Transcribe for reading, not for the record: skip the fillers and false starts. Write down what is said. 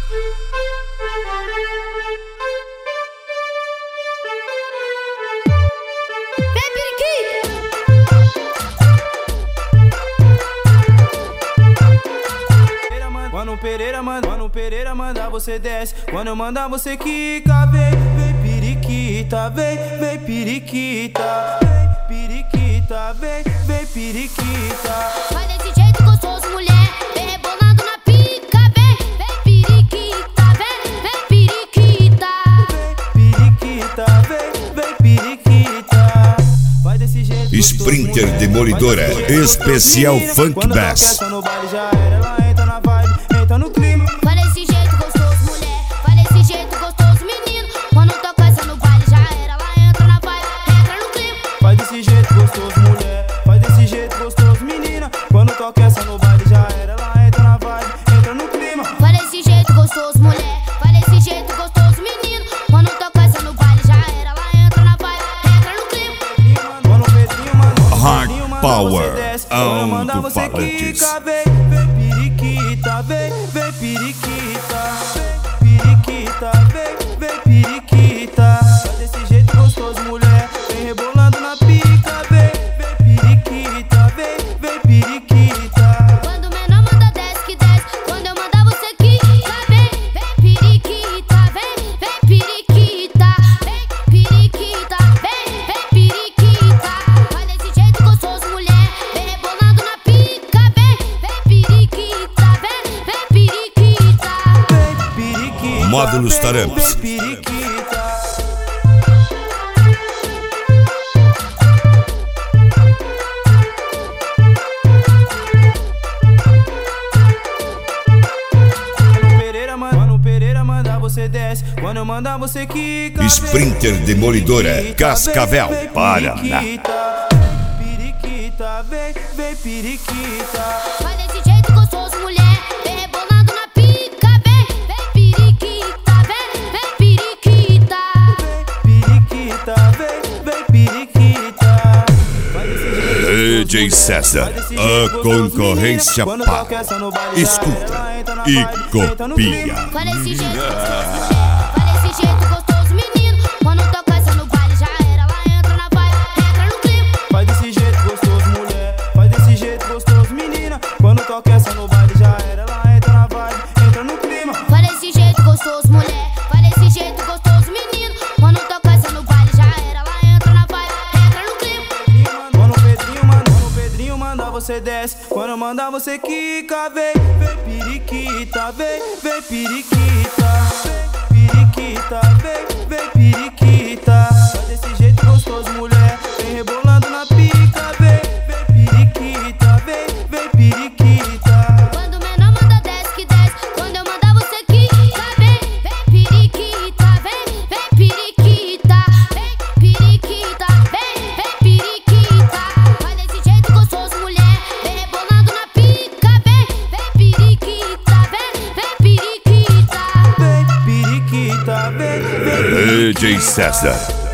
Mano Pereira manda, você desce. Quando eu mandar, você quica. Vem periquita, vem periquita. Vem periquita, vem periquita. Vai desse jeito gostoso, mulher, vem rebolando na pica. Vem periquita, vem periquita. Vem periquita, vem periquita. Vai desse jeito Sprinter gostoso, Demolidora, especial Funk Bass. No baile já era, ela entra na vibe, entra no clima. Vai desse jeito gostoso, mulher, vai desse jeito gostoso, menino. Quando toca essa no baile já era, ela entra na vibe, entra no clima. Vai desse jeito gostoso, mulher, vai desse jeito gostoso, menina. Quando toca essa no baile já era, ela entra na vibe, entra no clima. Vai desse jeito gostoso, mulher, vai desse jeito gostoso, menino. Quando toca essa no baile já era, ela entra na vibe, entra no clima. Quando o Pedrinho manda, Hard você Power, desce. Quando eu mandar, você alto-falantes. quica. Vem periquita, vem periquita. Vem periquita, vem periquita. Vai desse jeito gostoso, mulher, vem rebolando na pica. Vem periquita, vem periquita. Quando o menor manda, desce que desce. Quando eu mandar, você quica. Vem periquita, vem periquita. Vem periquita, vem periquita. Vai desse jeito gostoso, mulher, vem rebolando na pica. Vem periquita, vem periquita. Vem periquita, Módulos Taramps. vem periquita. Mano Pereira manda, você desce. Quando eu mandar, você quica. Sprinter Demolidora, Cascavel, Paraná. Periquita, vem periquita. Vai desse jeito gostoso, mulher, vem rebolando na pica. Vem periquita, vem periquita. Periquita, vem periquita. Vai desse jeito DJ César, a concorrência quando paga. toca essa no baile, Escuta ela entra na e vibe, entra no copia. clima. Vai desse jeito gostoso, mulher, vai desse jeito gostoso, menino. Quando toca essa no baile já era, ela entra na vibe, entra no clima. Vai desse jeito gostoso, mulher, vai desse jeito gostoso, menina. Quando toca essa no baile já era, ela entra na vibe, entra no clima. Vai desse jeito gostoso, mulher, vai desse jeito gostoso, menino. Quando toca essa no baile já era, ela entra na vibe, entra no clima. Quando o Pedrinho manda, você desce. Quando eu mandar, você quica. Vem periquita, vem periquita. Vem periquita, vem periquita. Vai desse jeito gostoso, mulher, vem rebolando na pica. Vem periquita, vem periquita. Quando o menor manda, desce que desce. Quando eu mandar, você quica. Vem periquita, vem periquita. Vem periquita, vem periquita. Vai desse jeito gostoso, mulher, vem rebolando na pica. Vem periquita, vem periquita. Vem periquita, vem DJ César,